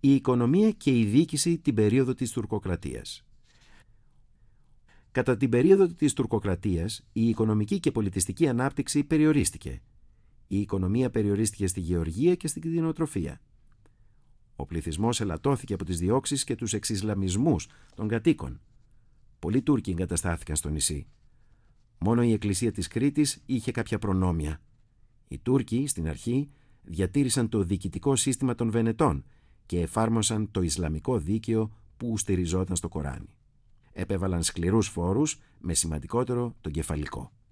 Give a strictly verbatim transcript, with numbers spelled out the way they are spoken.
η οικονομία και η διοίκηση την περίοδο της τουρκοκρατίας. Κατά την περίοδο της τουρκοκρατίας, η οικονομική και πολιτιστική ανάπτυξη περιορίστηκε. Η οικονομία περιορίστηκε στη γεωργία και στην κτηνοτροφία. Ο πληθυσμός ελαττώθηκε από τις διώξεις και τους εξισλαμισμούς των κατοίκων. Πολλοί Τούρκοι εγκαταστάθηκαν στο νησί. Μόνο η Εκκλησία της Κρήτης είχε κάποια προνόμια. Οι Τούρκοι, στην αρχή, διατήρησαν το διοικητικό σύστημα των Βενετών και εφάρμοσαν το Ισλαμικό δίκαιο που στηριζόταν στο Κοράνι. Επέβαλαν σκληρούς φόρους, με σημαντικότερο τον κεφαλικό.